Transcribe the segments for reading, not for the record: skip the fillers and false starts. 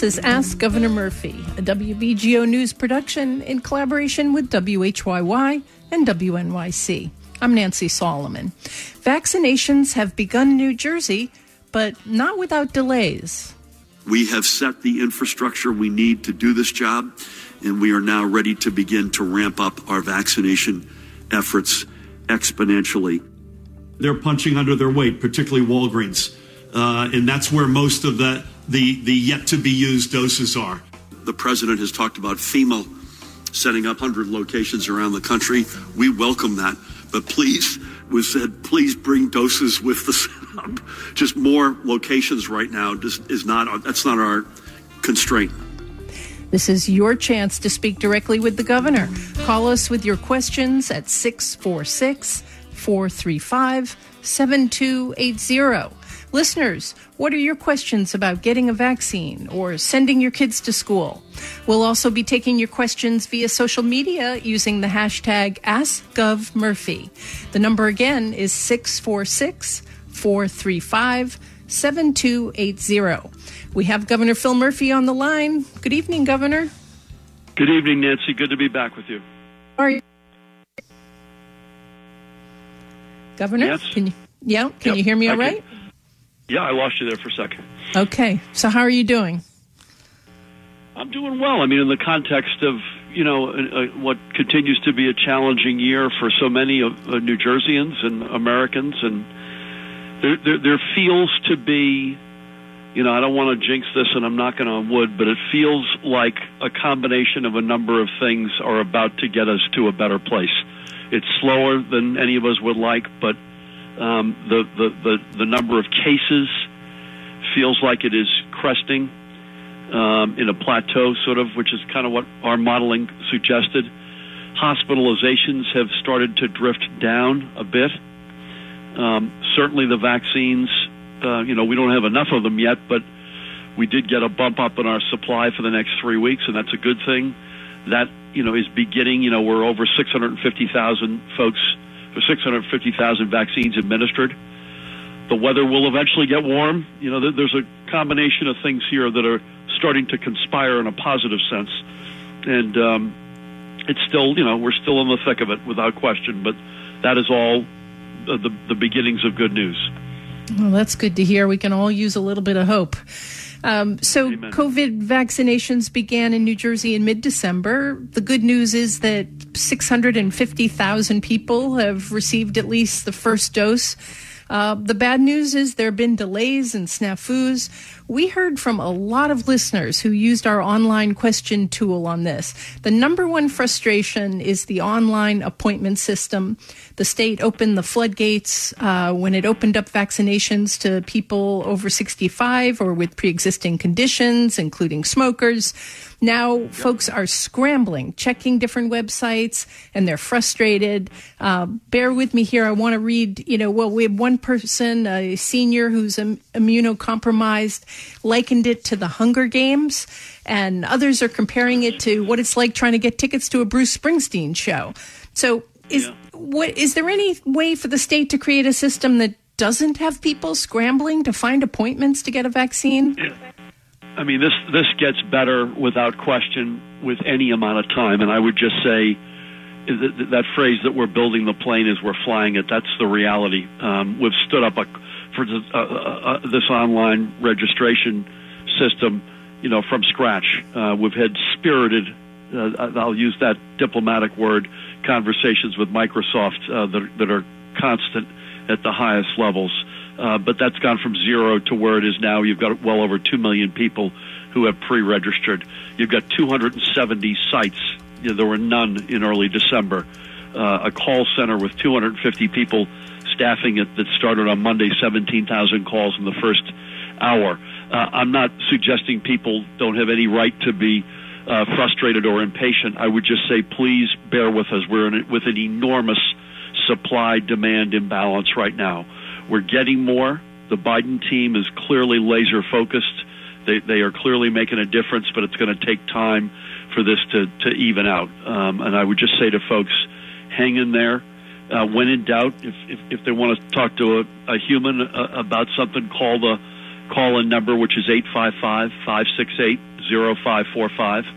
is Ask Governor Murphy, a WBGO News production in collaboration with WHYY and WNYC. I'm Nancy Solomon. Vaccinations have begun in New Jersey, but not without delays. We have set the infrastructure we need to do this job, and we are now ready to begin to ramp up our vaccination efforts exponentially. They're punching under their weight, particularly Walgreens, and that's where most of the yet-to-be-used doses are. The president has talked about FEMA setting up 100 locations around the country. We welcome that, but please bring doses with the setup. Just more locations right now that's not our constraint. This is your chance to speak directly with the governor. Call us with your questions at 646-435-7280. Listeners, what are your questions about getting a vaccine or sending your kids to school? We'll also be taking your questions via social media using the hashtag AskGovMurphy. The number again is 646-435-7280. We have Governor Phil Murphy on the line. Good evening, Governor. Good evening, Nancy. Good to be back with you. How are you? Governor, yes. Can you hear me all right? Yeah, I lost you there for a second. Okay. So how are you doing? I'm doing well. I mean, in the context of, what continues to be a challenging year for so many of New Jerseyans and Americans. And there feels to be, I don't want to jinx this and I'm knocking on wood, but it feels like a combination of a number of things are about to get us to a better place. It's slower than any of us would like, but the number of cases feels like it is cresting in a plateau, sort of, which is kind of what our modeling suggested. Hospitalizations have started to drift down a bit. Certainly the vaccines, we don't have enough of them yet, but we did get a bump up in our supply for the next 3 weeks, and that's a good thing. That, is beginning. We're over 650,000 folks, or 650,000 vaccines administered. The weather will eventually get warm. There's a combination of things here that are starting to conspire in a positive sense. And it's still, we're still in the thick of it without question, but that is all the beginnings of good news. Well, that's good to hear. We can all use a little bit of hope. Amen. COVID vaccinations began in New Jersey in mid-December. The good news is that 650,000 people have received at least the first dose. The bad news is there have been delays and snafus. We heard from a lot of listeners who used our online question tool on this. The number one frustration is the online appointment system. The state opened the floodgates when it opened up vaccinations to people over 65 or with pre-existing conditions, including smokers. Now, folks are scrambling, checking different websites, and they're frustrated. Bear with me here. I want to read, we have one person, a senior who's immunocompromised, likened it to the Hunger Games, and others are comparing it to what it's like trying to get tickets to a Bruce Springsteen show. So is there any way for the state to create a system that doesn't have people scrambling to find appointments to get a vaccine? Yeah. I mean, this gets better without question with any amount of time. And I would just say that phrase that we're building the plane as we're flying it, that's the reality. We've stood up for this online registration system, from scratch. We've had spirited, I'll use that diplomatic word, conversations with Microsoft that are constant at the highest levels. But that's gone from zero to where it is now. You've got well over 2 million people who have pre-registered. You've got 270 sites. There were none in early December. A call center with 250 people staffing it that started on Monday, 17,000 calls in the first hour. I'm not suggesting people don't have any right to be frustrated or impatient. I would just say, please bear with us. We're with an enormous supply-demand imbalance right now. We're getting more. The Biden team is clearly laser-focused. They are clearly making a difference, but it's going to take time for this to even out. And I would just say to folks, hang in there. When in doubt, if they want to talk to a human about something, call the call-in number, which is 855-568-0545,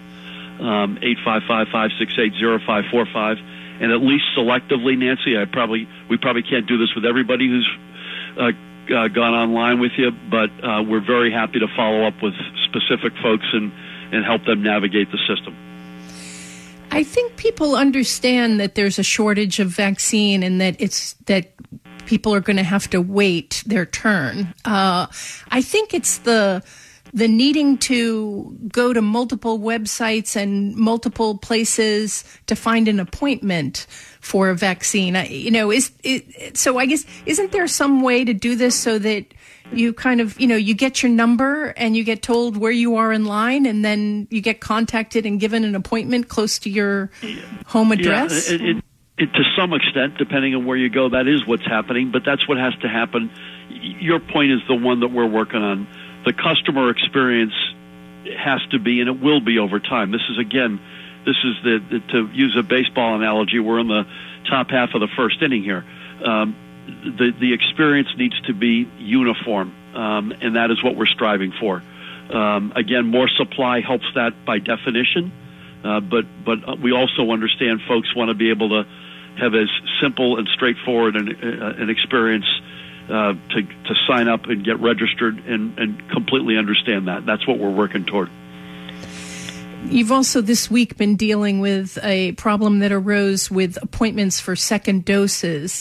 855-568-0545, and at least selectively, Nancy, we probably can't do this with everybody who's gone online with you, but we're very happy to follow up with specific folks and help them navigate the system. I think people understand that there's a shortage of vaccine and that people are going to have to wait their turn. I think it's the needing to go to multiple websites and multiple places to find an appointment for a vaccine. So I guess, isn't there some way to do this so that you kind of, you get your number and you get told where you are in line and then you get contacted and given an appointment close to your home address? Yeah, to some extent, depending on where you go, that is what's happening, but that's what has to happen. Your point is the one that we're working on. The customer experience has to be, and it will be over time. This is to use a baseball analogy, we're in the top half of the first inning here. The experience needs to be uniform, and that is what we're striving for. Again, more supply helps that by definition, but we also understand folks want to be able to have as simple and straightforward an experience to sign up and get registered and completely understand that. That's what we're working toward. You've also this week been dealing with a problem that arose with appointments for second doses.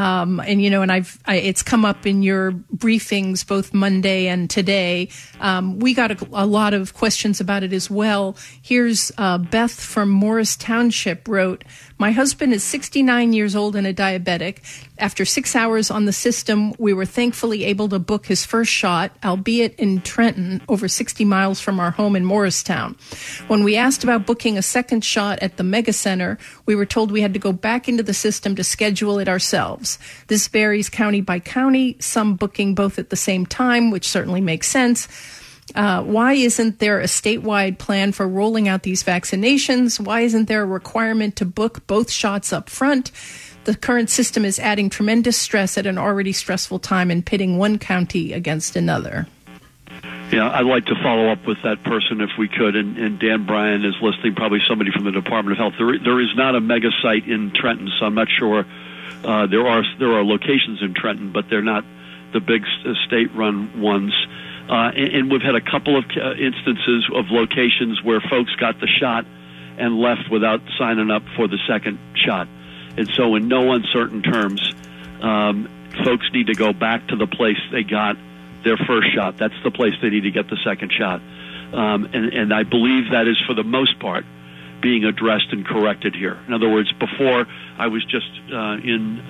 It's come up in your briefings both Monday and today. We got a lot of questions about it as well. Here's Beth from Morris Township wrote, "My husband is 69 years old and a diabetic. After 6 hours on the system, we were thankfully able to book his first shot, albeit in Trenton, over 60 miles from our home in Morristown. When we asked about booking a second shot at the Mega Center, we were told we had to go back into the system to schedule it ourselves. This varies county by county, some booking both at the same time, which certainly makes sense. Why isn't there a statewide plan for rolling out these vaccinations? Why isn't there a requirement to book both shots up front? The current system is adding tremendous stress at an already stressful time and pitting one county against another." Yeah, I'd like to follow up with that person if we could, and Dan Bryan is listening, probably somebody from the Department of Health. There is not a mega site in Trenton, so I'm not sure. There are locations in Trenton, but they're not the big state-run ones. And we've had a couple of instances of locations where folks got the shot and left without signing up for the second shot. And so in no uncertain terms, folks need to go back to the place they got their first shot. That's the place they need to get the second shot. And I believe that is, for the most part, being addressed and corrected here. In other words, before I was just in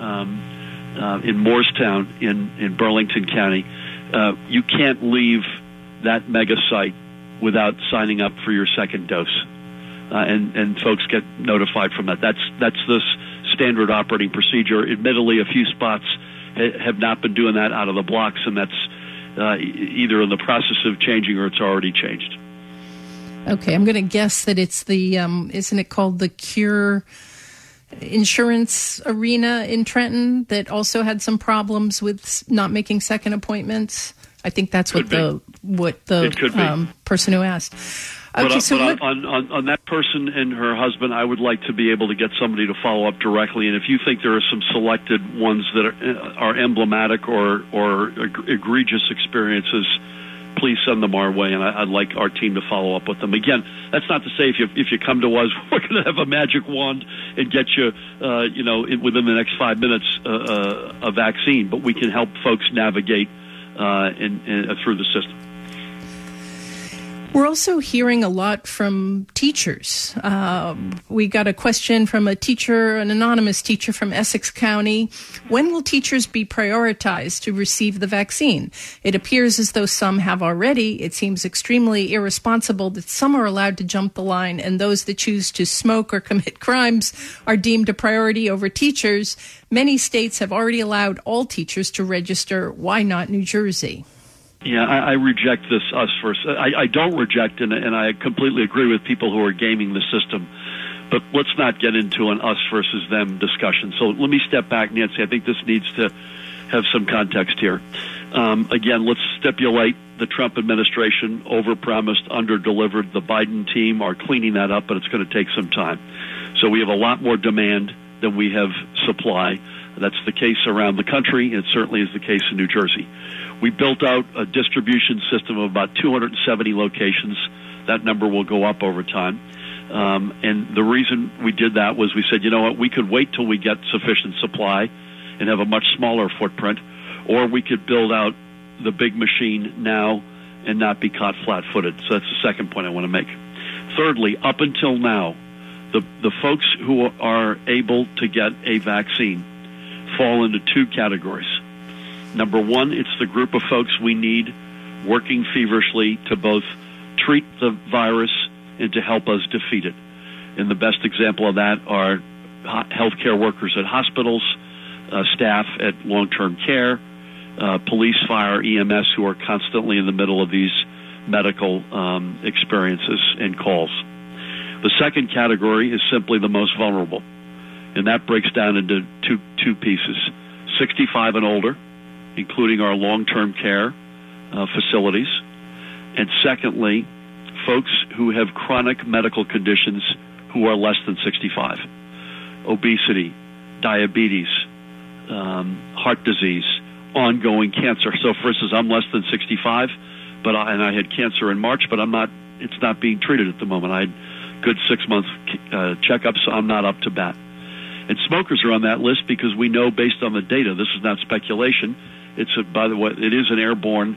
Morristown in Burlington County, you can't leave that mega site without signing up for your second dose. And folks get notified from that. That's the standard operating procedure. Admittedly, a few spots have not been doing that out of the blocks, and that's either in the process of changing or it's already changed. Okay, I'm going to guess that it's the, isn't it called the Cure Insurance Arena in Trenton that also had some problems with not making second appointments? I think that's what the person who asked. Okay, on that person and her husband, I would like to be able to get somebody to follow up directly. And if you think there are some selected ones that are emblematic or egregious experiences, please send them our way, and I'd like our team to follow up with them. Again, that's not to say if you come to us, we're going to have a magic wand and get you, within the next 5 minutes, a vaccine. But we can help folks navigate through the system. We're also hearing a lot from teachers. We got a question from an anonymous teacher from Essex County. When will teachers be prioritized to receive the vaccine? It appears as though some have already. It seems extremely irresponsible that some are allowed to jump the line and those that choose to smoke or commit crimes are deemed a priority over teachers. Many states have already allowed all teachers to register. Why not New Jersey? Yeah, I reject this us first. I don't reject, and I completely agree with people who are gaming the system. But let's not get into an us versus them discussion. So let me step back, Nancy. I think this needs to have some context here. Again, let's stipulate the Trump administration overpromised, underdelivered. The Biden team are cleaning that up, but it's going to take some time. So we have a lot more demand than we have supply. That's the case around the country. It certainly is the case in New Jersey. We built out a distribution system of about 270 locations. That number will go up over time. And the reason we did that was we said, you know what, we could wait till we get sufficient supply and have a much smaller footprint, or we could build out the big machine now and not be caught flat-footed. So that's the second point I want to make. Thirdly, up until now, the folks who are able to get a vaccine fall into two categories. Number one, it's the group of folks we need working feverishly to both treat the virus and to help us defeat it. And the best example of that are healthcare workers at hospitals, staff at long-term care, police, fire, EMS, who are constantly in the middle of these medical experiences and calls. The second category is simply the most vulnerable, and that breaks down into two pieces: 65 and older, including our long-term care facilities, and secondly, folks who have chronic medical conditions who are less than 65, obesity, diabetes, heart disease, ongoing cancer. So, for instance, I'm less than 65, and I had cancer in March, but it's not being treated at the moment. I had good 6-month checkups, so I'm not up to bat. And smokers are on that list because we know, based on the data, this is not speculation. By the way, it is an airborne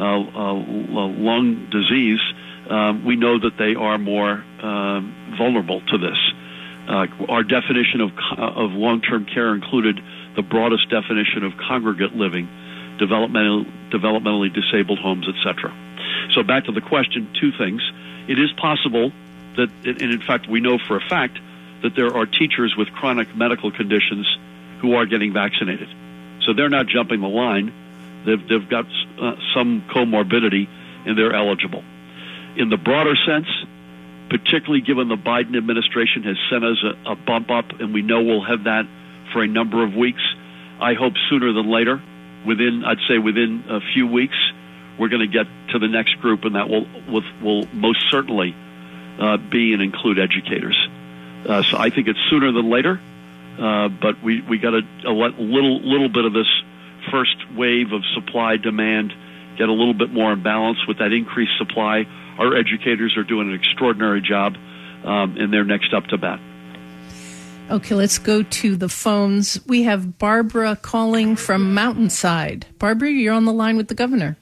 lung disease. We know that they are more vulnerable to this. Our definition of long-term care included the broadest definition of congregate living, developmentally disabled homes, etc. So back to the question, two things. It is possible that, and in fact we know for a fact, that there are teachers with chronic medical conditions who are getting vaccinated. So they're not jumping the line. They've got some comorbidity, and they're eligible. In the broader sense, particularly given the Biden administration has sent us a bump up, and we know we'll have that for a number of weeks, I hope sooner than later, within a few weeks, we're going to get to the next group, and that will most certainly be and include educators. So I think it's sooner than later, but we got a little bit of this first wave of supply demand get a little bit more in balance with that increased supply. Our educators are doing an extraordinary job, and they're next up to bat. Okay, let's go to the phones. We have Barbara calling from Mountainside. Barbara, you're on the line with the governor.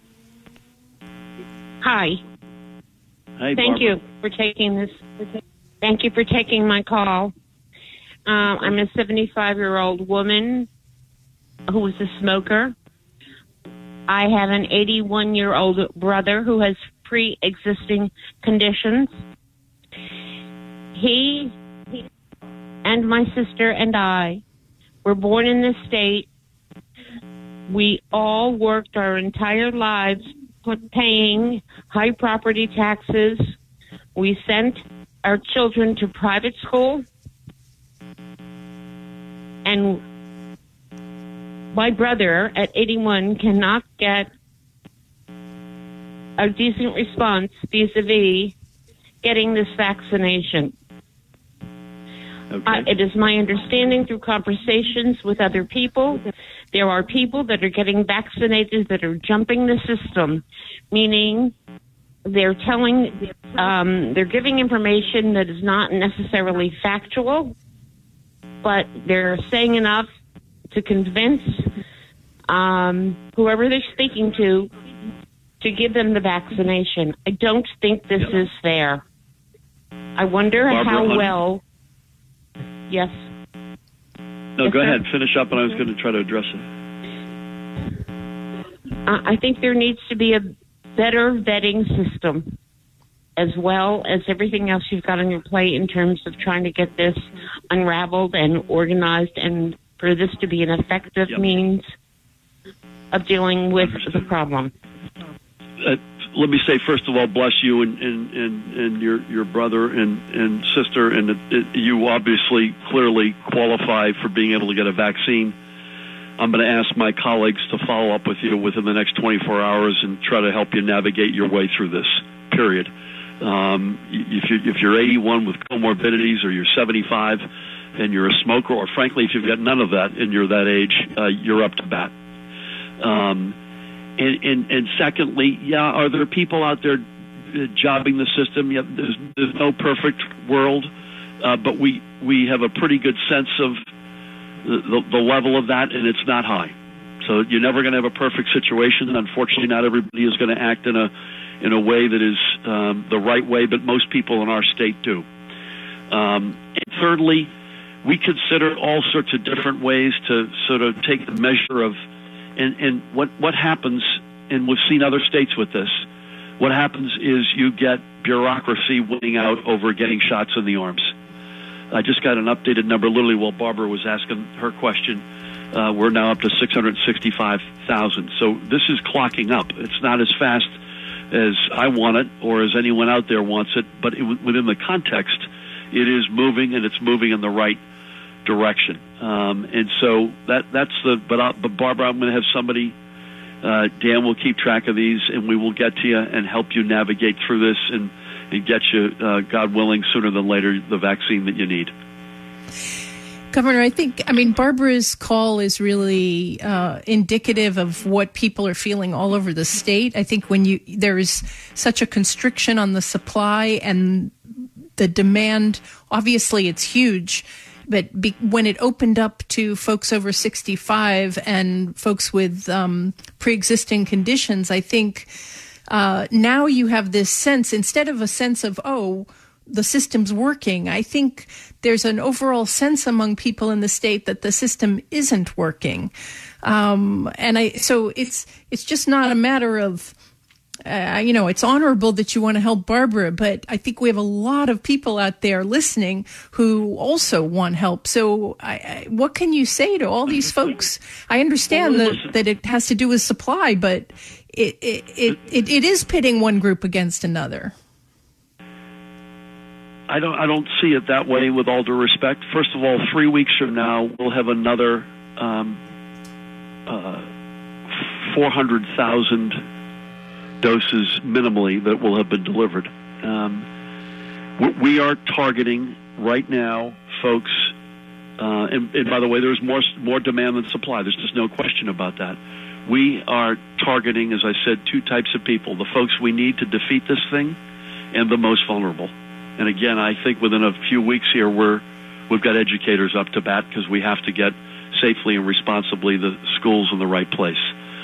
Hi. Hi, Thank you for taking this. Thank you for taking my call. I'm a 75-year-old woman who is a smoker. I have an 81-year-old brother who has pre-existing conditions. He and my sister and I were born in this state. We all worked our entire lives paying high property taxes. We sent our children to private school. And my brother at 81 cannot get a decent response vis-a-vis getting this vaccination. Okay. It is my understanding through conversations with other people, there are people that are getting vaccinated that are jumping the system, meaning they're giving information that is not necessarily factual, but they're saying enough to convince whoever they're speaking to give them the vaccination. I don't think this is fair. I wonder Barbara, how well... Yes. No, yes, go sir. ahead. Finish up, and I was going to try to address it. I think there needs to be a better vetting system, as well as everything else you've got on your plate in terms of trying to get this unraveled and organized, and for this to be an effective means of dealing with the problem. Let me say, first of all, bless you and your brother and sister, and you obviously clearly qualify for being able to get a vaccine. I'm going to ask my colleagues to follow up with you within the next 24 hours and try to help you navigate your way through this period. If you're 81 with comorbidities, or you're 75 and you're a smoker, or frankly, if you've got none of that and you're that age, you're up to bat. And secondly, are there people out there jobbing the system? Yeah, there's no perfect world, but we have a pretty good sense of the level of that, and it's not high. So you're never going to have a perfect situation. Unfortunately, not everybody is going to act in a way that is the right way, but most people in our state do. And thirdly, we consider all sorts of different ways to sort of take the measure of and what happens, and we've seen other states with this. What happens is you get bureaucracy winning out over getting shots in the arms. I just got an updated number literally while Barbara was asking her question. We're now up to 665,000. So this is clocking up. It's not as fast as I want it or as anyone out there wants it, but within the context, it is moving, and it's moving in the right direction. And so that's but Barbara, I'm going to have somebody, Dan will keep track of these, and we will get to you and help you navigate through this and get you, God willing, sooner than later, the vaccine that you need. Governor, Barbara's call is really indicative of what people are feeling all over the state. I think when there is such a constriction on the supply and the demand, obviously it's huge. But when it opened up to folks over 65 and folks with pre-existing conditions, I think now you have this sense, instead of a sense of, the system's working, I think there's an overall sense among people in the state that the system isn't working. So it's just not a matter of, it's honorable that you want to help Barbara, but I think we have a lot of people out there listening who also want help. So what can you say to all these folks? I understand that it has to do with supply, but it is pitting one group against another. I don't see it that way, with all due respect. First of all, 3 weeks from now, we'll have another 400,000 doses minimally that will have been delivered. We are targeting right now, folks, and by the way, there's more demand than supply. There's just no question about that. We are targeting, as I said, two types of people: the folks we need to defeat this thing, and the most vulnerable. And again, I think within a few weeks here, we've got educators up to bat, because we have to get safely and responsibly the schools in the right place.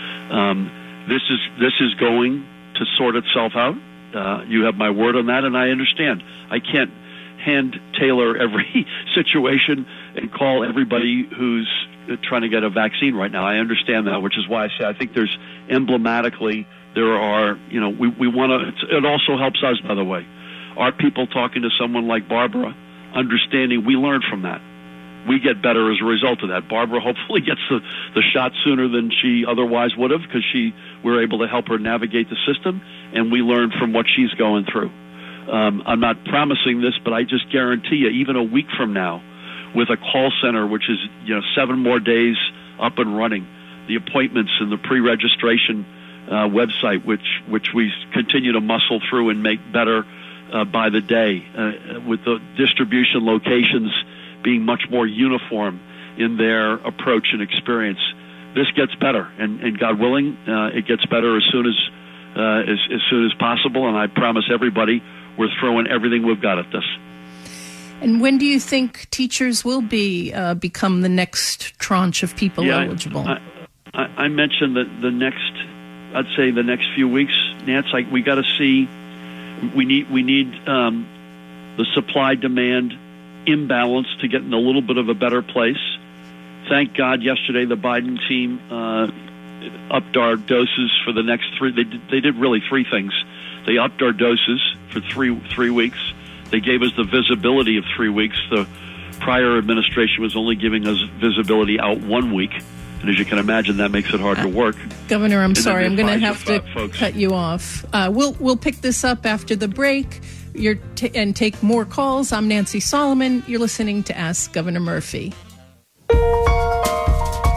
This is going to sort itself out. You have my word on that, and I understand. I can't hand tailor every situation and call everybody who's trying to get a vaccine right now. I understand that, which is why I say I think there's emblematically there are, we want to. It also helps us, by the way. Our people talking to someone like Barbara, understanding we learn from that. We get better as a result of that. Barbara hopefully gets the shot sooner than she otherwise would have, because we're able to help her navigate the system, and we learn from what she's going through. I'm not promising this, but I just guarantee you, even a week from now, with a call center, which is 7 more days up and running, the appointments and the pre-registration website, which we continue to muscle through and make better by the day, with the distribution locations being much more uniform in their approach and experience. This gets better, and God willing, it gets better as soon as possible. And I promise everybody, we're throwing everything we've got at this. And when do you think teachers will become the next tranche of people eligible? I mentioned that the next few weeks, Nance. We got to see. We need the supply-demand imbalance to get in a little bit of a better place. Thank God yesterday the Biden team upped our doses for the next 3. They did really 3 things. They upped our doses for 3 weeks. They gave us the visibility of 3 weeks. The prior administration was only giving us visibility out 1 week. And as you can imagine, that makes it hard to work. Governor, I'm sorry. I'm going to have to cut you off. We'll pick this up after the break and take more calls. I'm Nancy Solomon. You're listening to Ask Governor Murphy.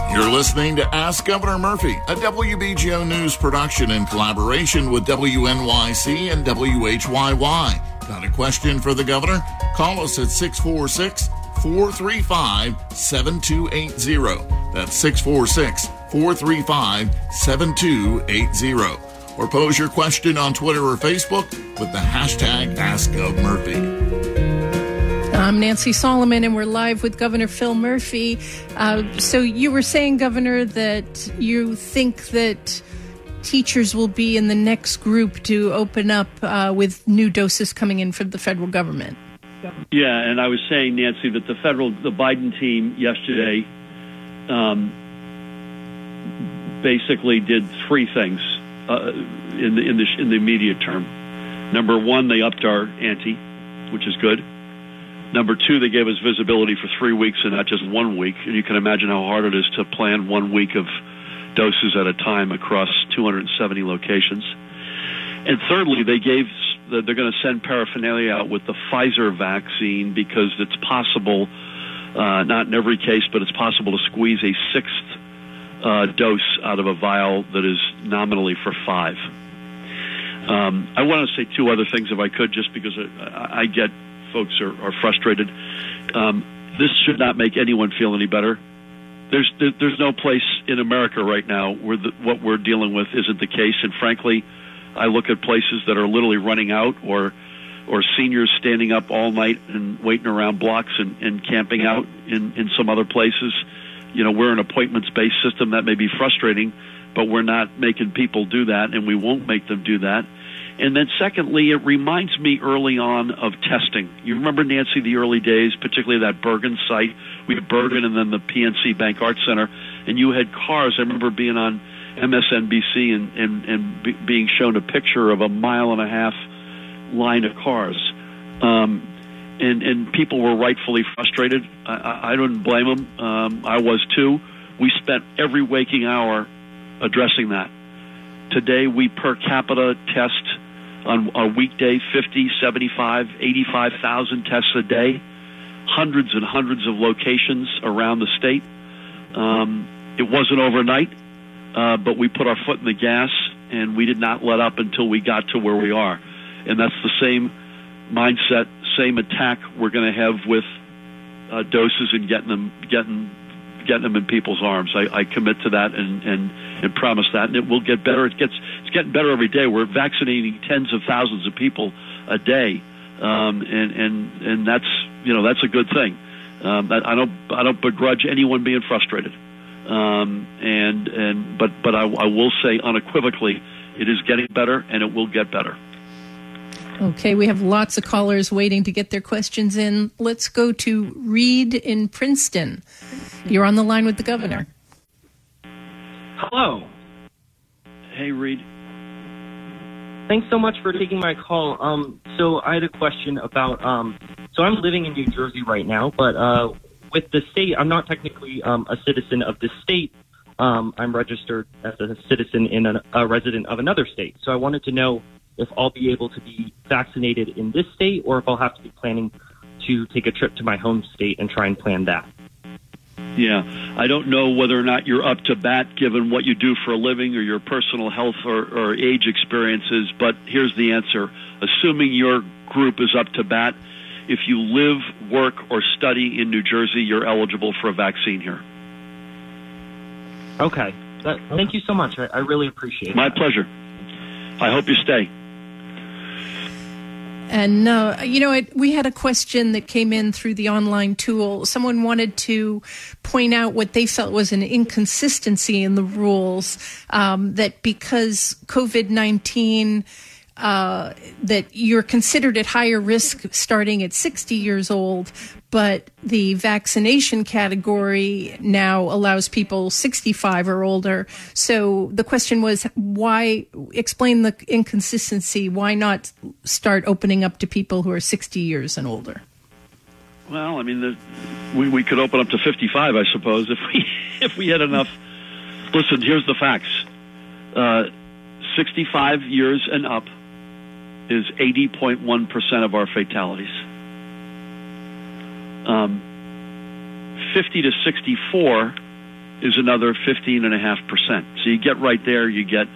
You're listening to Ask Governor Murphy, a WBGO News production in collaboration with WNYC and WHYY. Got a question for the governor? Call us at 646-435-7280. That's 646-435-7280. Or pose your question on Twitter or Facebook with the hashtag AskGovMurphy. I'm Nancy Solomon, and we're live with Governor Phil Murphy. So you were saying, Governor, that you think that teachers will be in the next group to open up with new doses coming in from the federal government. Yeah, and I was saying, Nancy, that the Biden team yesterday basically did three things in the immediate term. Number one, they upped our ante, which is good. Number two, they gave us visibility for 3 weeks and not just 1 week. And you can imagine how hard it is to plan 1 week of doses at a time across 270 locations. And thirdly, they're going to send paraphernalia out with the Pfizer vaccine because it's possible, not in every case, but it's possible to squeeze a sixth dose out of a vial that is nominally for 5. I want to say two other things if I could, just because I get folks are frustrated. This should not make anyone feel any better. There's no place in America right now where what we're dealing with isn't the case. And frankly, I look at places that are literally running out, or seniors standing up all night and waiting around blocks and camping out in some other places. You know, we're an appointments-based system. That may be frustrating, but we're not making people do that, and we won't make them do that. And then secondly, it reminds me early on of testing. You remember, Nancy, the early days, particularly that Bergen site. We had Bergen and then the PNC Bank Arts Center, and you had cars. I remember being on MSNBC and being shown a picture of a 1.5 mile line of cars. And people were rightfully frustrated. I didn't blame them. I was too. We spent every waking hour addressing that. Today, we per capita test on a weekday 50, 75, 85,000 tests a day, hundreds and hundreds of locations around the state. It wasn't overnight, but we put our foot in the gas, and we did not let up until we got to where we are. And that's the same mindset, same attack we're going to have with doses and getting them in people's arms. I commit to that and promise that, and it will get better. It's getting better every day. We're vaccinating tens of thousands of people a day, and that's a good thing. I don't begrudge anyone being frustrated, but I will say unequivocally, it is getting better, and it will get better. Okay, we have lots of callers waiting to get their questions in. Let's go to Reed in Princeton. You're on the line with the governor. Hello. Hey, Reed. Thanks so much for taking my call. So I had a question about, so I'm living in New Jersey right now, but with the state, I'm not technically a citizen of the state. I'm registered as a citizen in a resident of another state. So I wanted to know if I'll be able to be vaccinated in this state, or if I'll have to be planning to take a trip to my home state and try and plan that. Yeah, I don't know whether or not you're up to bat given what you do for a living or your personal health or age experiences, but here's the answer. Assuming your group is up to bat, if you live, work, or study in New Jersey, you're eligible for a vaccine here. Okay. Thank you so much. I really appreciate it. My pleasure. I hope you stay. And, we had a question that came in through the online tool. Someone wanted to point out what they felt was an inconsistency in the rules, that because COVID-19, that you're considered at higher risk starting at 60 years old, but the vaccination category now allows people 65 or older. So the question was, why explain the inconsistency? Why not start opening up to people who are 60 years and older? Well, I mean, we could open up to 55, I suppose, if we had enough. Listen, here's the facts. 65 years and up is 80.1% of our fatalities. 50 to 64 is another 15.5%. So you get right there, you get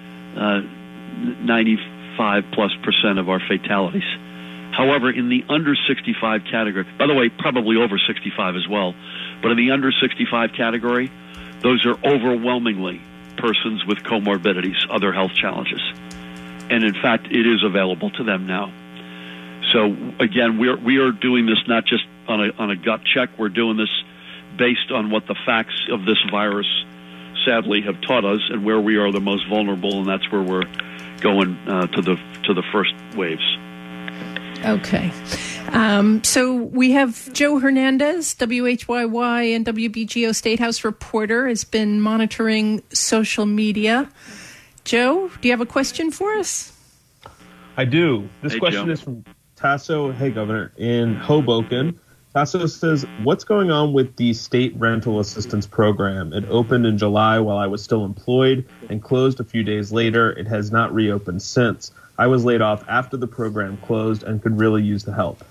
95+% of our fatalities. However, in the under 65 category, by the way, probably over 65 as well, but in the under 65 category, those are overwhelmingly persons with comorbidities, other health challenges. And in fact, it is available to them now. So again, we are doing this not just on a gut check. We're doing this based on what the facts of this virus sadly have taught us and where we are the most vulnerable, and that's where we're going to the first waves. Okay. So we have Joe Hernandez, WHYY and WBGO State House reporter, has been monitoring social media. Joe, do you have a question for us? I do. This question Joe. is from Tasso, hey Governor, in Hoboken. Tasso says, what's going on with the state rental assistance program? It opened in July while I was still employed and closed a few days later. It has not reopened since. I was laid off after the program closed and could really use the help.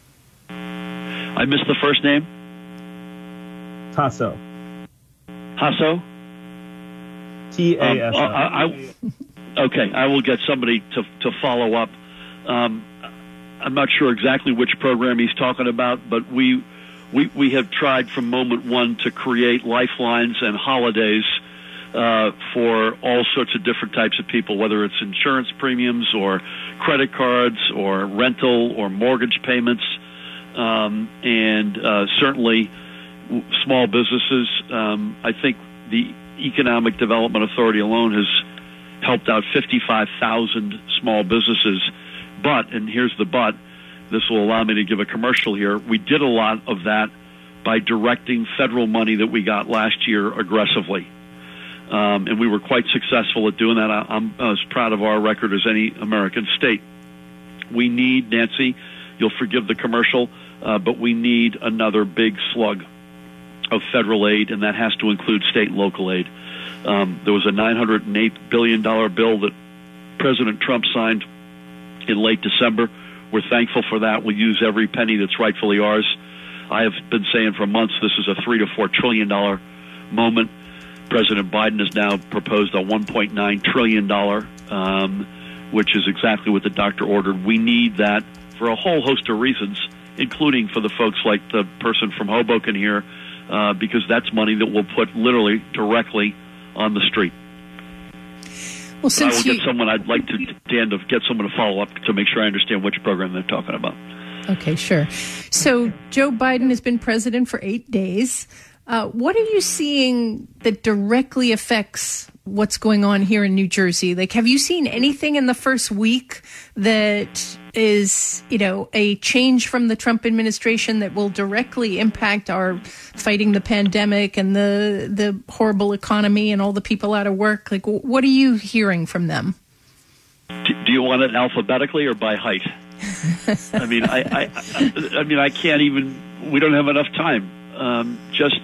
I missed the first name. Tasso. Hasso? T-A-S-O. Okay, I will get somebody to follow up. I'm not sure exactly which program he's talking about, but we have tried from moment one to create lifelines and holidays for all sorts of different types of people, whether it's insurance premiums or credit cards or rental or mortgage payments, and certainly small businesses. I think the Economic Development Authority alone has helped out 55,000 small businesses. But, and here's the but, this will allow me to give a commercial here, we did a lot of that by directing federal money that we got last year aggressively. And we were quite successful at doing that. I'm as proud of our record as any American state. We need, Nancy, you'll forgive the commercial, but we need another big slug of federal aid, and that has to include state and local aid. There was a $908 billion bill that President Trump signed in late December. We're thankful for that. We'll use every penny that's rightfully ours. I have been saying for months this is a $3 to $4 trillion moment. President Biden has now proposed a $1.9 trillion, which is exactly what the doctor ordered. We need that for a whole host of reasons, including for the folks like the person from Hoboken here, because that's money that we'll put literally directly on the street. Well, since I will get someone, I'd like to, Dan, to get someone to follow up to make sure I understand which program they're talking about. Okay, sure. So Joe Biden has been president for 8 days. What are you seeing that directly affects what's going on here in New Jersey? Like, have you seen anything in the first week that is, a change from the Trump administration that will directly impact our fighting the pandemic and the horrible economy and all the people out of work? Like, what are you hearing from them? Do you want it alphabetically or by height? I mean, I can't even. We don't have enough time. Just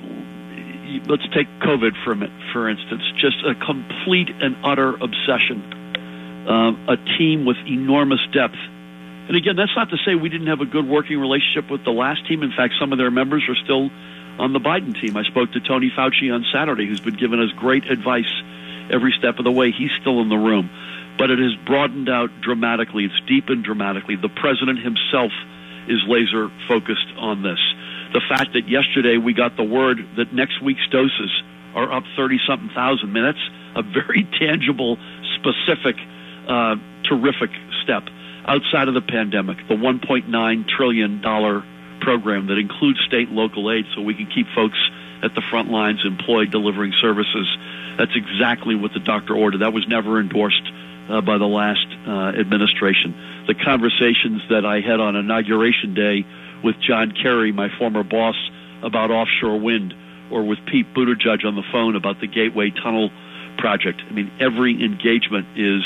let's take COVID for instance. Just a complete and utter obsession. A team with enormous depth. And again, that's not to say we didn't have a good working relationship with the last team. In fact, some of their members are still on the Biden team. I spoke to Tony Fauci on Saturday, who's been giving us great advice every step of the way. He's still in the room. But it has broadened out dramatically. It's deepened dramatically. The president himself is laser focused on this. The fact that yesterday we got the word that next week's doses are up 30-something thousand. I mean, that's a very tangible, specific, terrific step outside of the pandemic. The $1.9 trillion program that includes state and local aid so we can keep folks at the front lines employed delivering services. That's exactly what the doctor ordered. That was never endorsed by the last administration. The conversations that I had on Inauguration Day with John Kerry, my former boss, about offshore wind, or with Pete Buttigieg on the phone about the Gateway Tunnel project. I mean, every engagement is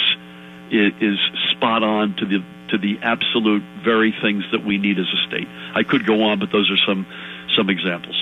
spot on to the absolute very things that we need as a state. I could go on, but those are some examples.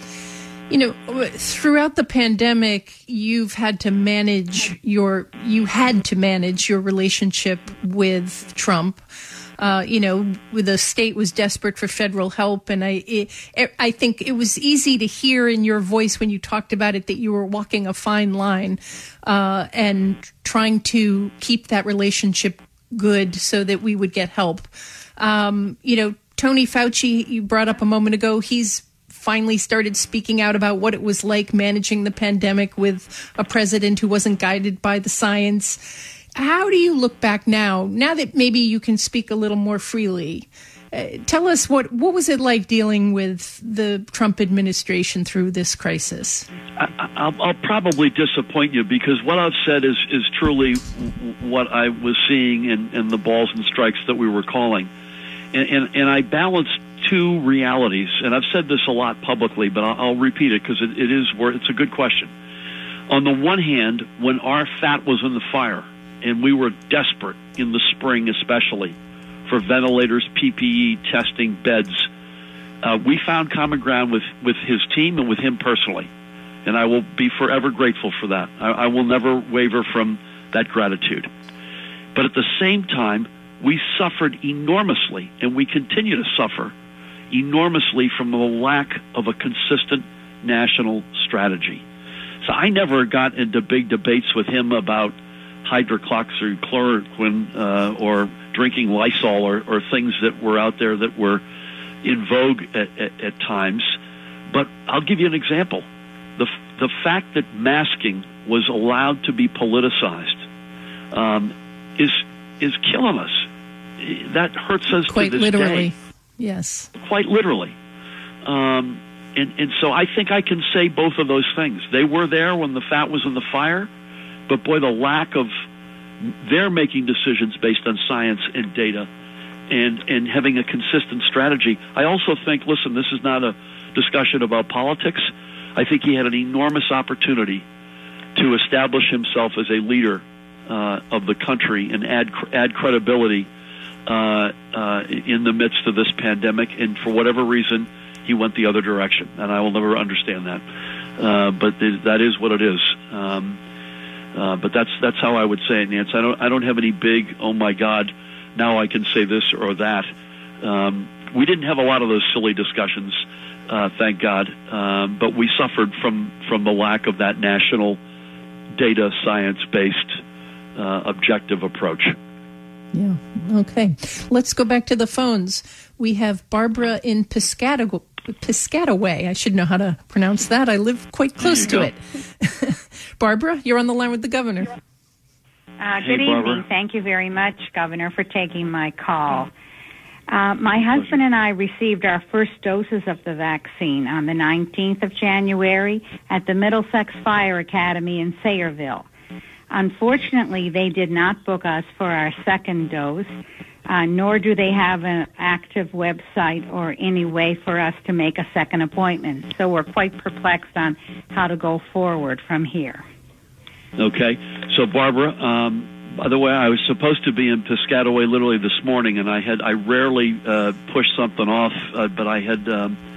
Throughout the pandemic, you had to manage your relationship with Trump. The state was desperate for federal help. And I think it was easy to hear in your voice when you talked about it that you were walking a fine line and trying to keep that relationship good so that we would get help. Tony Fauci, you brought up a moment ago, he's finally started speaking out about what it was like managing the pandemic with a president who wasn't guided by the science. How do you look back now that maybe you can speak a little more freely? Tell us what was it like dealing with the Trump administration through this crisis? I'll probably disappoint you because what I've said is truly what I was seeing in the balls and strikes that we were calling. And I balanced two realities, and I've said this a lot publicly, but I'll repeat it because it's a good question. On the one hand, when our fat was in the fire, and we were desperate in the spring especially for ventilators, PPE, testing, beds, we found common ground with his team and with him personally, and I will be forever grateful for that. I will never waver from that gratitude. But at the same time, we suffered enormously, and we continue to suffer enormously from the lack of a consistent national strategy. So I never got into big debates with him about hydroxychloroquine or drinking Lysol or things that were out there that were in vogue at times. But I'll give you an example. The fact that masking was allowed to be politicized is killing us. That hurts us quite to this literally. Day. Yes. Quite literally. And so I think I can say both of those things. They were there when the fat was in the fire, but boy, the lack of their making decisions based on science and data and having a consistent strategy. I also think, listen, this is not a discussion about politics. I think he had an enormous opportunity to establish himself as a leader of the country and add credibility in the midst of this pandemic, and for whatever reason, he went the other direction, and I will never understand that. But that is what it is. But that's how I would say it, Nance. I don't have any big, oh my God, now I can say this or that. We didn't have a lot of those silly discussions, thank God. But we suffered from the lack of that national data science-based objective approach. Yeah. Okay. Let's go back to the phones. We have Barbara in Piscataway. I should know how to pronounce that. I live quite close to it. Barbara, you're on the line with the governor. Good evening. Thank you very much, Governor, for taking my call. My husband and I received our first doses of the vaccine on the 19th of January at the Middlesex Fire Academy in Sayreville. Unfortunately, they did not book us for our second dose, nor do they have an active website or any way for us to make a second appointment. So we're quite perplexed on how to go forward from here. Okay. So, Barbara, by the way, I was supposed to be in Piscataway literally this morning, and I rarely push something off, but I had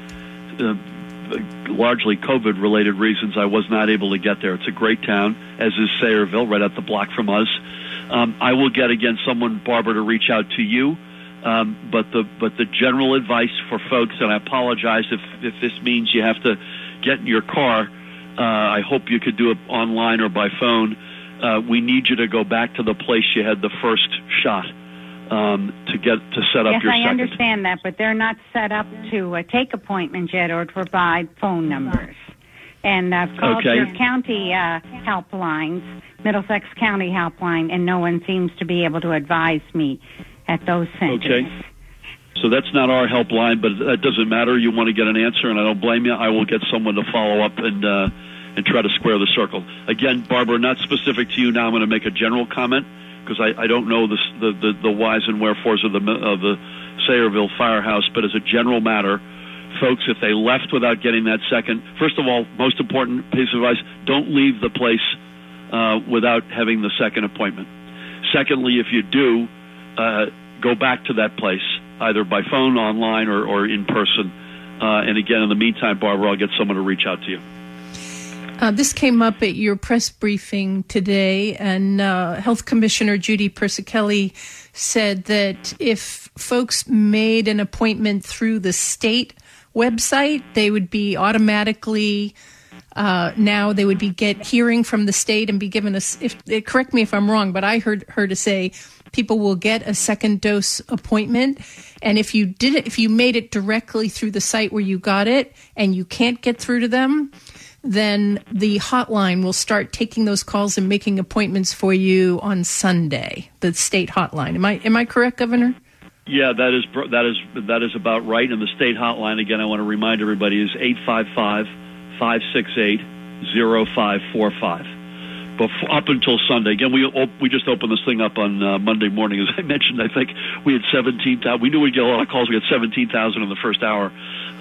largely COVID-related reasons I was not able to get there. It's a great town, as is Sayreville, right up the block from us. I will get, again, someone, Barbara, to reach out to you. But the general advice for folks, and I apologize if this means you have to get in your car, I hope you could do it online or by phone. We need you to go back to the place you had the first shot to set up your second. Yes, I understand that, but they're not set up to take appointments yet or to provide phone numbers. And I've called your county helplines, Middlesex County helpline, and no one seems to be able to advise me at those centers. Okay. So that's not our helpline, but that doesn't matter. You want to get an answer, and I don't blame you. I will get someone to follow up and try to square the circle. Again, Barbara, not specific to you now. I'm going to make a general comment because I don't know the whys and wherefores of the Sayreville firehouse, but as a general matter, folks, if they left without getting that second, first of all, most important piece of advice, don't leave the place without having the second appointment. Secondly, if you do, go back to that place, either by phone, online, or in person. And again, in the meantime, Barbara, I'll get someone to reach out to you. This came up at your press briefing today, and Health Commissioner Judy Persichilli said that if folks made an appointment through the state website, they would be automatically now they would be hearing from the state and be given correct me if I'm wrong, but I heard her to say people will get a second dose appointment, and if you made it directly through the site where you got it and you can't get through to them, then the hotline will start taking those calls and making appointments for you on Sunday, the state hotline. Am I correct, Governor? Yeah, that is about right. And the state hotline, again, I want to remind everybody, is 855-568-0545. Up until Sunday. Again, we just opened this thing up on Monday morning. As I mentioned, I think we had 17,000. We knew we'd get a lot of calls. We had 17,000 in the first hour.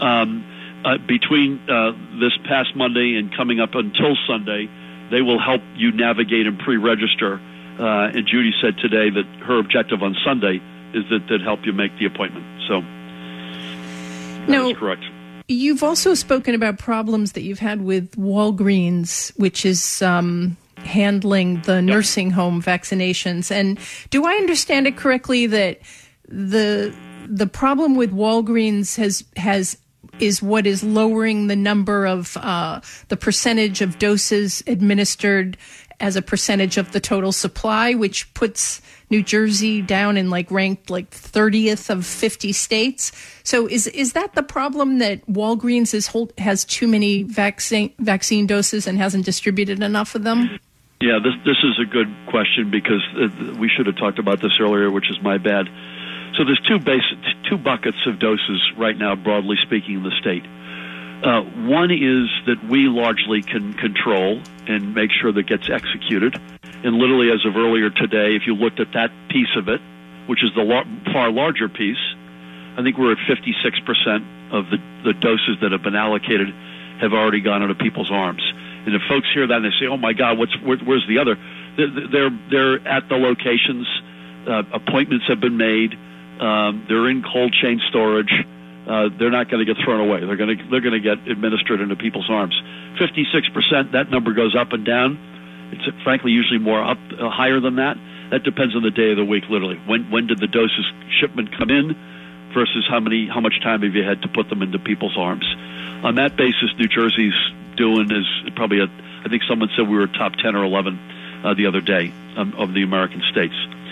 Between this past Monday and coming up until Sunday, they will help you navigate and pre-register. And Judy said today that her objective on Sunday is that help you make the appointment. So that is correct. You've also spoken about problems that you've had with Walgreens, which is handling the nursing home vaccinations. And do I understand it correctly that the problem with Walgreens is what is lowering the number of the percentage of doses administered as a percentage of the total supply, which puts New Jersey down in ranked 30th of 50 states. So is that the problem, that Walgreens has too many vaccine doses and hasn't distributed enough of them? Yeah, this is a good question, because we should have talked about this earlier, which is my bad. So there's two buckets of doses right now, broadly speaking, in the state. One is that we largely can control and make sure that gets executed. And literally, as of earlier today, if you looked at that piece of it, which is the far larger piece, I think we're at 56% of the doses that have been allocated have already gone into people's arms. And if folks hear that and they say, "Oh my God, where's the other?" They're at the locations. Appointments have been made. They're in cold chain storage. They're not going to get thrown away. They're going to get administered into people's arms. 56%. That number goes up and down. It's frankly usually more higher than that. That depends on the day of the week. Literally, when did the doses shipment come in, versus how much time have you had to put them into people's arms. On that basis, New Jersey's doing is probably I think someone said we were top 10 or 11 the other day of the American states.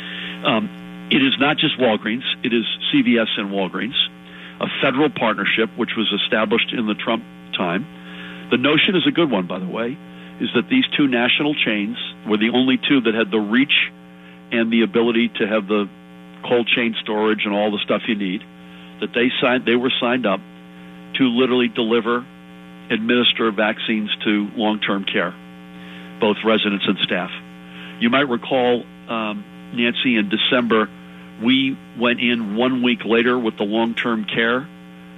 It is not just Walgreens. It is CVS and Walgreens, a federal partnership which was established in the Trump time. The notion is a good one, by the way, is that these two national chains were the only two that had the reach and the ability to have the cold chain storage and all the stuff you need, that they were signed up to literally administer vaccines to long-term care, both residents and staff. You might recall, Nancy, in December, we went in 1 week later with the long-term care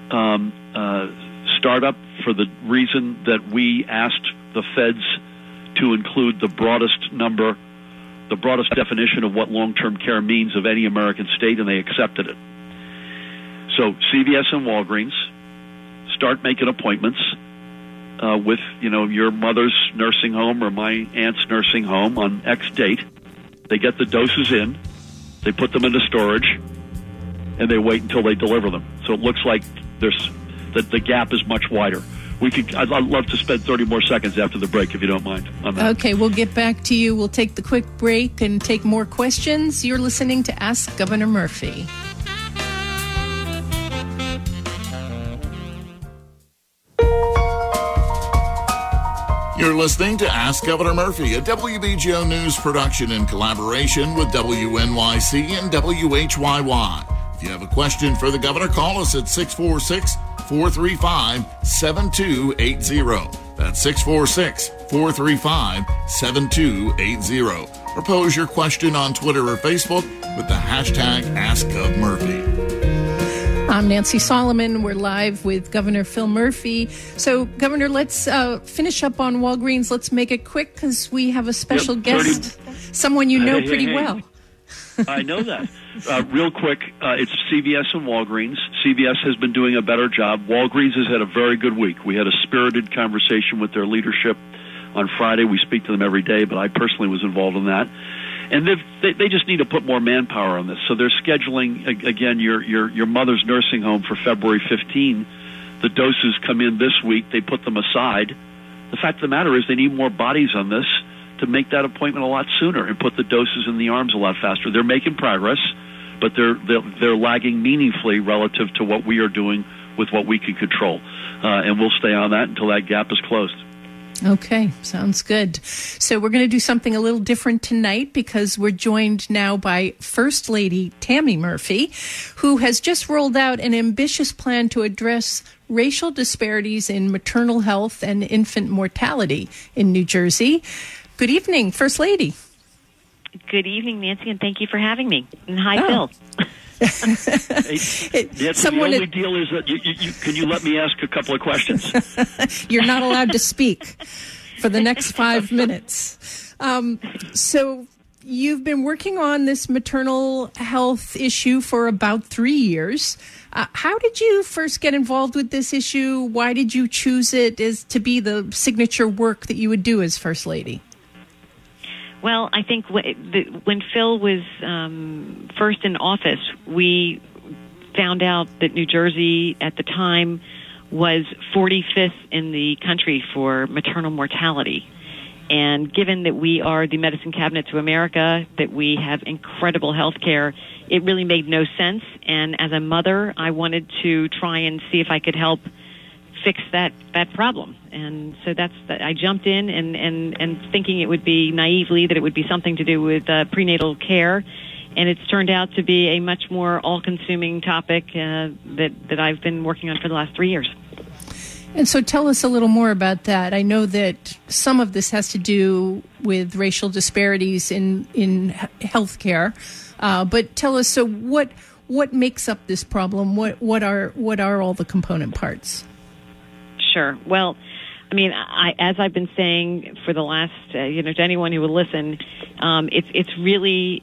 startup for the reason that we asked the feds to include the broadest definition of what long-term care means of any American state, and they accepted it. So CVS and Walgreens start making appointments with your mother's nursing home or my aunt's nursing home on X date. They get the doses in, they put them into storage, and they wait until they deliver them. So it looks like the gap is much wider. I'd love to spend 30 more seconds after the break, if you don't mind, on that. Okay, we'll get back to you. We'll take the quick break and take more questions. You're listening to Ask Governor Murphy. You're listening to Ask Governor Murphy, a WBGO News production in collaboration with WNYC and WHYY. If you have a question for the governor, call us at 646-435-7280. That's 646-435-7280. Or pose your question on Twitter or Facebook with the hashtag AskGovMurphy. I'm Nancy Solomon. We're live with Governor Phil Murphy. So, Governor, let's finish up on Walgreens. Let's make it quick because we have a special guest, someone you know pretty well. I know that. Real quick, it's CVS and Walgreens. CVS has been doing a better job. Walgreens has had a very good week. We had a spirited conversation with their leadership on Friday. We speak to them every day, but I personally was involved in that. And they just need to put more manpower on this. So they're scheduling, again, your mother's nursing home for February 15. The doses come in this week. They put them aside. The fact of the matter is they need more bodies on this to make that appointment a lot sooner and put the doses in the arms a lot faster. They're making progress, but they're lagging meaningfully relative to what we are doing with what we can control. And we'll stay on that until that gap is closed. Okay, sounds good. So we're going to do something a little different tonight because we're joined now by First Lady Tammy Murphy, who has just rolled out an ambitious plan to address racial disparities in maternal health and infant mortality in New Jersey. Good evening, First Lady. Good evening, Nancy, and thank you for having me. And hi, Phil. The only deal is that can you let me ask a couple of questions? You're not allowed to speak for the next 5 minutes. So you've been working on this maternal health issue for about 3 years. How did you first get involved with this issue? Why did you choose it as to be the signature work that you would do as First Lady? Well, I think when Phil was first in office, we found out that New Jersey at the time was 45th in the country for maternal mortality. And given that we are the medicine cabinet to America, that we have incredible health care, it really made no sense. And as a mother, I wanted to try and see if I could help fix that problem. And so I jumped in and thinking it would be naively that it would be something to do with prenatal care. And it's turned out to be a much more all-consuming topic that I've been working on for the last 3 years. And so tell us a little more about that. I know that some of this has to do with racial disparities in healthcare, but tell us, so what makes up this problem? What are all the component parts? Sure. Well, I mean, as I've been saying for the last, to anyone who will listen, it's really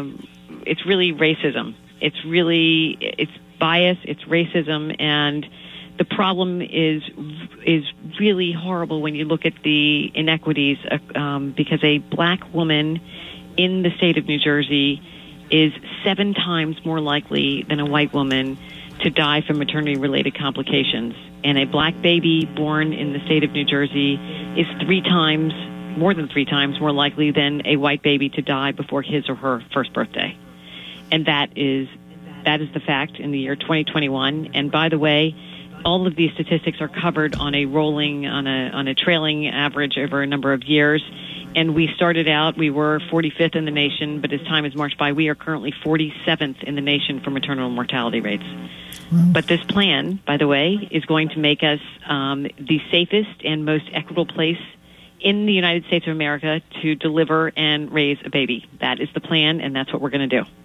racism. It's bias. It's racism, and the problem is really horrible when you look at the inequities. Because a black woman in the state of New Jersey is 7 times more likely than a white woman to die from maternity-related complications. And a black baby born in the state of New Jersey is more than 3 times more likely than a white baby to die before his or her first birthday. And that is the fact in the year 2021. And by the way, all of these statistics are covered on a trailing average over a number of years. And we started out, we were 45th in the nation, but as time has marched by, we are currently 47th in the nation for maternal mortality rates. But this plan, by the way, is going to make us the safest and most equitable place in the United States of America to deliver and raise a baby. That is the plan, and that's what we're going to do.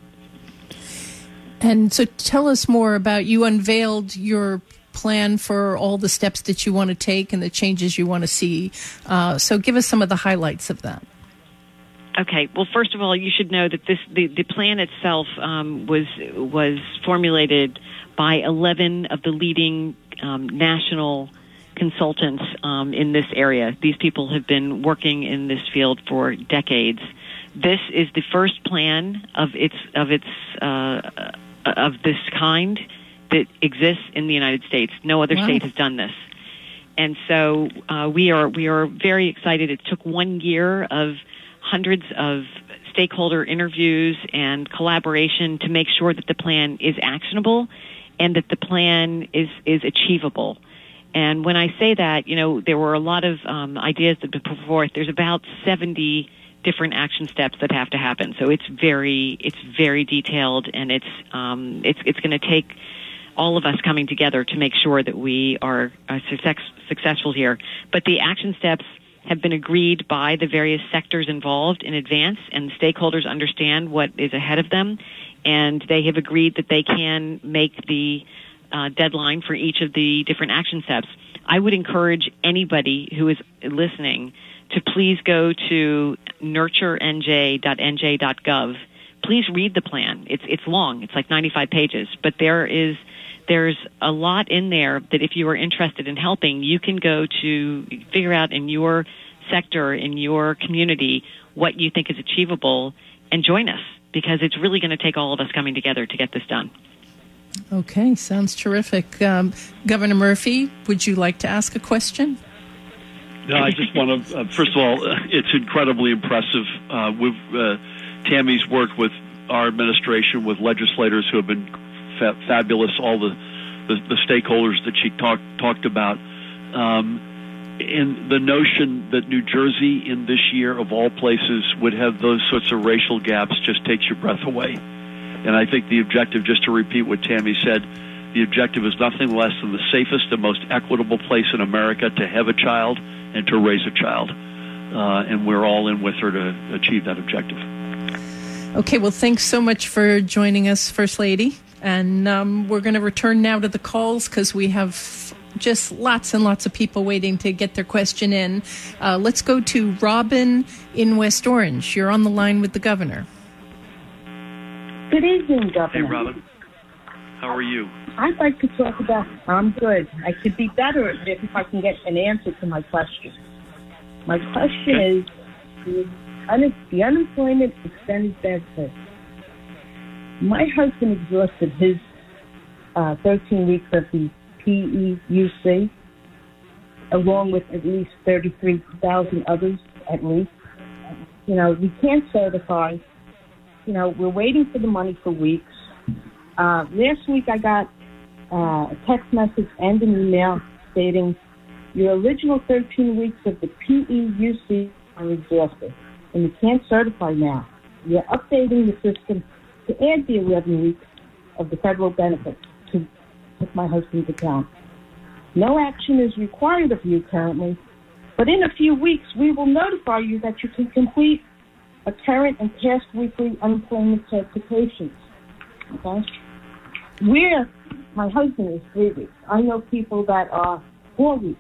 And so tell us more about, you unveiled your plan for all the steps that you want to take and the changes you want to see. So give us some of the highlights of that. Okay. Well, first of all, you should know that the plan itself was formulated by 11 of the leading national consultants in this area. These people have been working in this field for decades. This is the first plan of this kind that exists in the United States. No other state has done this. And so we are very excited. It took 1 year of hundreds of stakeholder interviews and collaboration to make sure that the plan is actionable and that the plan is achievable. And when I say that, there were a lot of ideas that have been put forth. There's about 70 different action steps that have to happen. So it's very detailed, and it's going to take all of us coming together to make sure that we are successful here. But the action steps have been agreed by the various sectors involved in advance, and the stakeholders understand what is ahead of them, and they have agreed that they can make the deadline for each of the different action steps. I would encourage anybody who is listening to please go to nurturenj.nj.gov. Please read the plan. It's long. It's like 95 pages, but there's a lot in there that if you are interested in helping, you can go to figure out in your sector, in your community, what you think is achievable, and join us, because it's really going to take all of us coming together to get this done. Okay, sounds terrific. Governor Murphy, would you like to ask a question? No, I just want to, first of all, it's incredibly impressive. Tammy's worked with our administration, with legislators who have been fabulous, all the stakeholders that she talked about. And the notion that New Jersey in this year, of all places, would have those sorts of racial gaps just takes your breath away. And I think the objective, just to repeat what Tammy said, the objective is nothing less than the safest and most equitable place in America to have a child and to raise a child. And we're all in with her to achieve that objective. Okay, well, thanks so much for joining us, First Lady. And we're going to return now to the calls because we have just lots and lots of people waiting to get their question in. Let's go to Robin in West Orange. You're on the line with the governor. Good evening, Governor. Hey, Robin. How are you? I'd like to talk about, I'm good. I could be better at it if I can get an answer to my question. My question is the unemployment extended benefit. My husband exhausted his 13 weeks of the PEUC, along with at least 33,000 others at least. We can't certify. We're waiting for the money for weeks. Last week I got a text message and an email stating your original 13 weeks of the PEUC are exhausted, and you can't certify now. You're updating the system to add the 11 weeks of the federal benefits to my husband's account. No action is required of you currently, but in a few weeks we will notify you that you can complete a current and past weekly unemployment certifications. Okay? My husband is 3 weeks. I know people that are 4 weeks.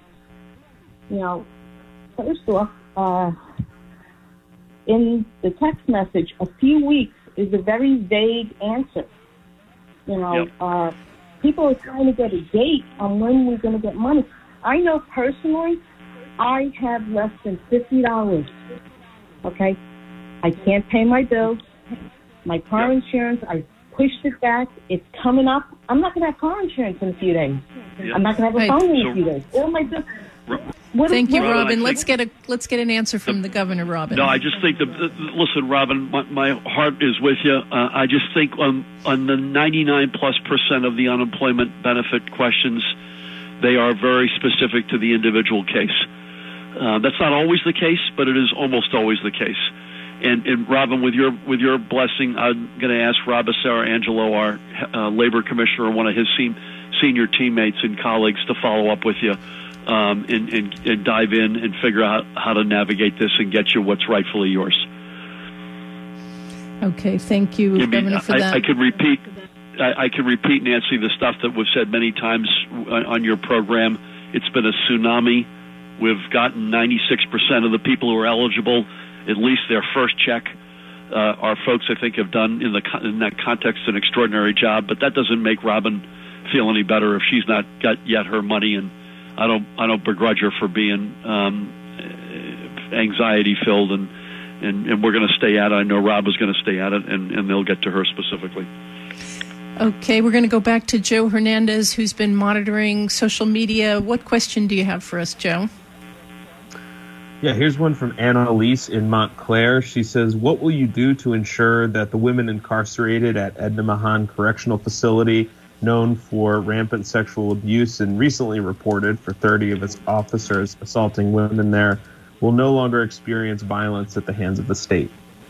First off, in the text message, a few weeks is a very vague answer. People are trying to get a date on when we're going to get money. I know personally, I have less than $50. Okay? I can't pay my bills. My car insurance, I pushed it back. It's coming up. I'm not going to have car insurance in a few days. I'm not going to have a phone in a few days. All my bills. Thank you, Robin. Let's get an answer from the governor, Robin. No, I just think listen, Robin, my heart is with you. I just think on the 99+% of the unemployment benefit questions, they are very specific to the individual case. That's not always the case, but it is almost always the case. And Robin, with your blessing, I'm going to ask Rob Angelo, our labor commissioner, one of his senior teammates and colleagues, to follow up with you and dive in and figure out how to navigate this and get you what's rightfully yours. Okay, thank you, Governor, for that. I can repeat, Nancy, the stuff that we've said many times on your program. It's been a tsunami. We've gotten 96% of the people who are eligible at least their first check. Our folks, I think, have done in that context an extraordinary job, but that doesn't make Robin feel any better if she's not got yet her money, and I don't begrudge her for being anxiety filled, and we're going to stay at it. I know Rob is going to stay at it, and they'll get to her specifically. Okay, we're going to go back to Joe Hernandez, who's been monitoring social media. What question do you have for us, Joe? Yeah, here's one from Annalise in Montclair. She says, what will you do to ensure that the women incarcerated at Edna Mahan Correctional Facility, known for rampant sexual abuse and recently reported for 30 of its officers assaulting women there, will no longer experience violence at the hands of the state?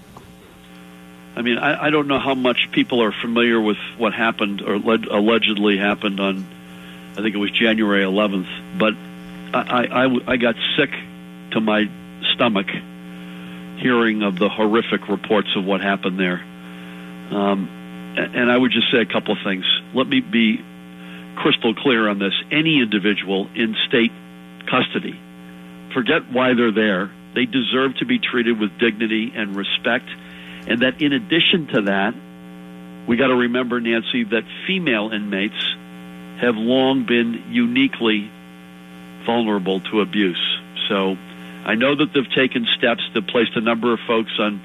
I mean, I don't know how much people are familiar with what happened or allegedly happened on, I think it was January 11th, but I got sick to my stomach hearing of the horrific reports of what happened there. And I would just say a couple of things. Let me be crystal clear on this. Any individual in state custody, forget why they're there, they deserve to be treated with dignity and respect. And that in addition to that, we got to remember, Nancy, that female inmates have long been uniquely vulnerable to abuse. So I know that they've taken steps to place a number of folks on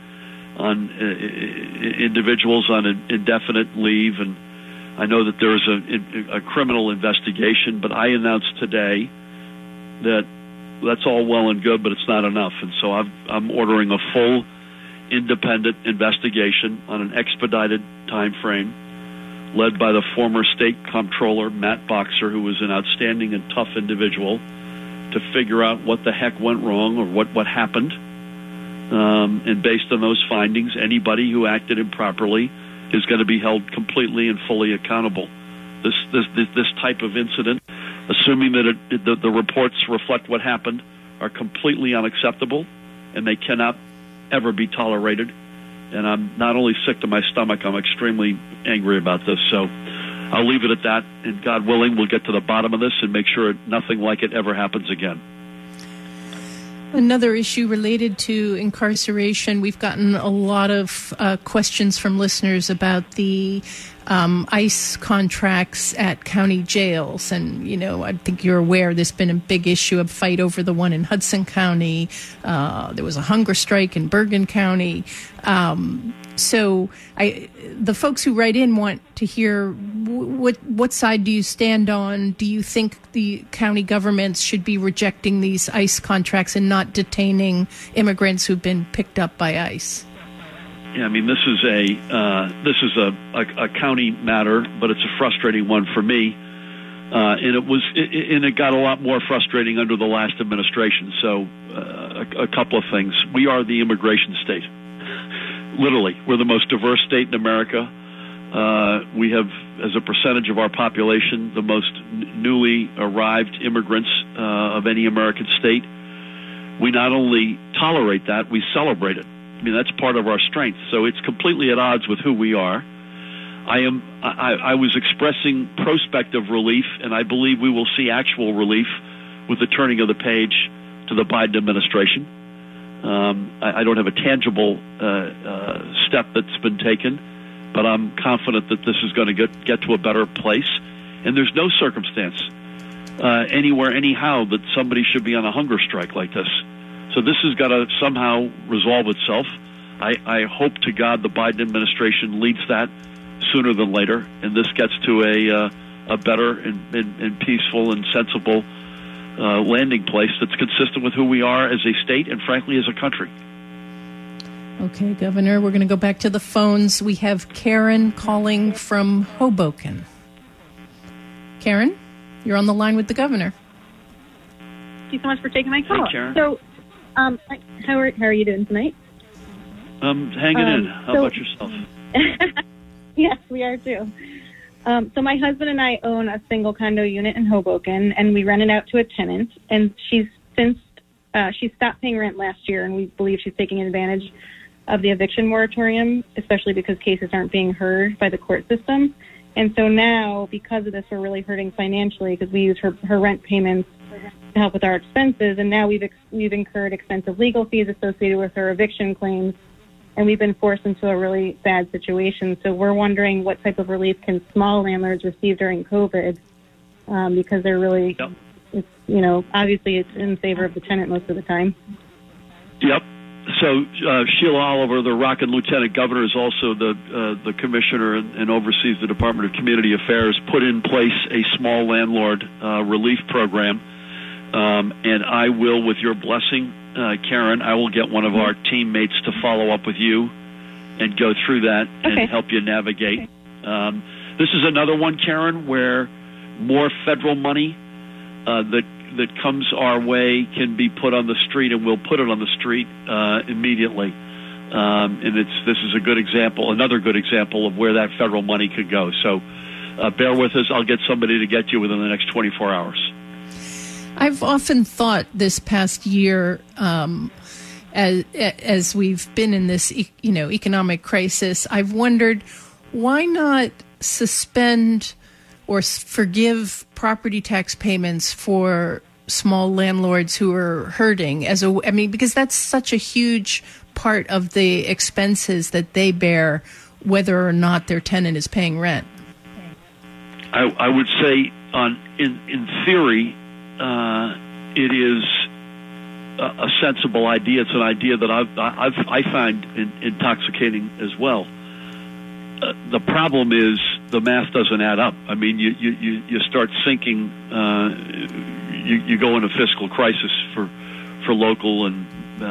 individuals on indefinite leave, and I know that there is a criminal investigation, but I announced today that that's all well and good, but it's not enough. And so I'm ordering a full independent investigation on an expedited time frame led by the former state comptroller, Matt Boxer, who was an outstanding and tough individual, to figure out what the heck went wrong or what happened. And based on those findings, anybody who acted improperly is going to be held completely and fully accountable. This type of incident, assuming that the reports reflect what happened, are completely unacceptable, and they cannot ever be tolerated. And I'm not only sick to my stomach, I'm extremely angry about this. So I'll leave it at that, and God willing, we'll get to the bottom of this and make sure nothing like it ever happens again. Another issue related to incarceration. We've gotten a lot of questions from listeners about the ICE contracts at county jails. And, I think you're aware there's been a big issue of fight over the one in Hudson County. There was a hunger strike in Bergen County. So the folks who write in want to hear what side do you stand on? Do you think the county governments should be rejecting these ICE contracts and not detaining immigrants who've been picked up by ICE? Yeah, I mean, this is a county matter, but it's a frustrating one for me, and it got a lot more frustrating under the last administration. So, a couple of things: we are the immigration state. Literally, we're the most diverse state in America. We have, as a percentage of our population, the most newly arrived immigrants of any American state. We not only tolerate that, we celebrate it. I mean, that's part of our strength. So it's completely at odds with who we are. I was expressing prospective relief, and I believe we will see actual relief with the turning of the page to the Biden administration. I don't have a tangible step that's been taken, but I'm confident that this is going to get to a better place. And there's no circumstance anywhere, anyhow, that somebody should be on a hunger strike like this. So this has got to somehow resolve itself. I hope to God the Biden administration leads that sooner than later, and this gets to a better and peaceful and sensible landing place that's consistent with who we are as a state and, frankly, as a country. Okay, Governor, we're going to go back to the phones. We have Karen calling from Hoboken. Karen, you're on the line with the governor. Thank you so much for taking my call. Hey, Karen. So, how are you doing tonight? Hanging in. How about yourself? Yes, we are too. So my husband and I own a single condo unit in Hoboken, and we rent it out to a tenant. And she stopped paying rent last year, and we believe she's taking advantage of the eviction moratorium, especially because cases aren't being heard by the court system. And so now, because of this, we're really hurting financially because we use her rent payments to help with our expenses, and now we've incurred expensive legal fees associated with her eviction claims, and we've been forced into a really bad situation. So we're wondering what type of relief can small landlords receive during COVID, because they're really, obviously it's in favor of the tenant most of the time. Yep. So Sheila Oliver, the Rockin' Lieutenant Governor, is also the commissioner and oversees the Department of Community Affairs, put in place a small landlord relief program. And I will, with your blessing, Karen, I will get one of our teammates to follow up with you and go through that and help you navigate. Okay. This is another one, Karen, where more federal money that comes our way can be put on the street, and we'll put it on the street immediately. And this is a good example, another good example of where that federal money could go. So bear with us. I'll get somebody to get you within the next 24 hours. I've often thought this past year, as we've been in this, economic crisis, I've wondered why not suspend or forgive property tax payments for small landlords who are hurting because that's such a huge part of the expenses that they bear, whether or not their tenant is paying rent. I would say in theory, it is a sensible idea. It's an idea that I find intoxicating as well. The problem is the math doesn't add up. I mean, you start sinking. You go into fiscal crisis for local and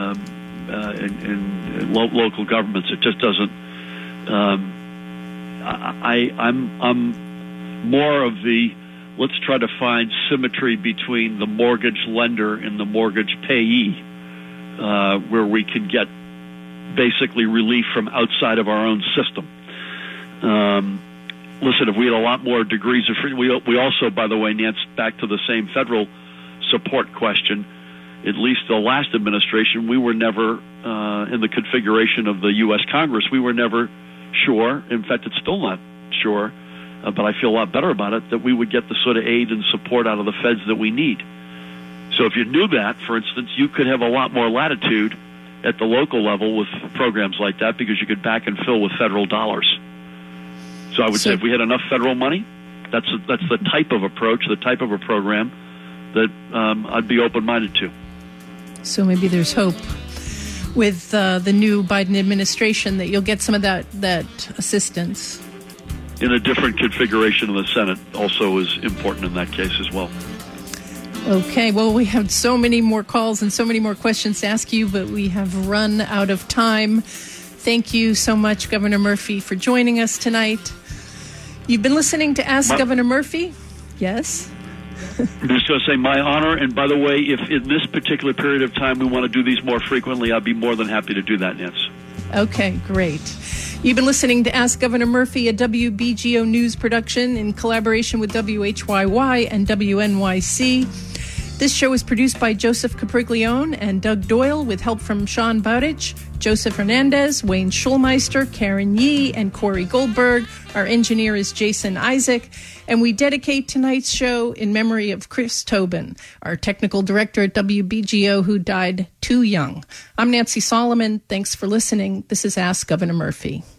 local governments. It just doesn't. I'm more of the let's try to find symmetry between the mortgage lender and the mortgage payee, where we can get basically relief from outside of our own system. Listen, if we had a lot more degrees of freedom, we also, by the way, Nance, back to the same federal support question, at least the last administration, we were never, in the configuration of the U.S. Congress, we were never sure, in fact, it's still not sure, but I feel a lot better about it, that we would get the sort of aid and support out of the feds that we need. So if you knew that, for instance, you could have a lot more latitude at the local level with programs like that because you could back and fill with federal dollars. So I would say if we had enough federal money, that's the type of approach, the type of a program that I'd be open-minded to. So maybe there's hope with the new Biden administration that you'll get some of that assistance. In a different configuration of the Senate also is important in that case as well. Okay, well, we have so many more calls and so many more questions to ask you, but we have run out of time. Thank you so much, Governor Murphy, for joining us tonight. You've been listening to Ask Governor Murphy. Yes? I'm just going to say my honor. And by the way, if in this particular period of time we want to do these more frequently, I'd be more than happy to do that, Nance. Okay, great. You've been listening to Ask Governor Murphy, a WBGO News production in collaboration with WHYY and WNYC. This show is produced by Joseph Capriglione and Doug Doyle with help from Sean Bowditch, Joseph Hernandez, Wayne Schulmeister, Karen Yee, and Corey Goldberg. Our engineer is Jason Isaac. And we dedicate tonight's show in memory of Chris Tobin, our technical director at WBGO, who died too young. I'm Nancy Solomon. Thanks for listening. This is Ask Governor Murphy.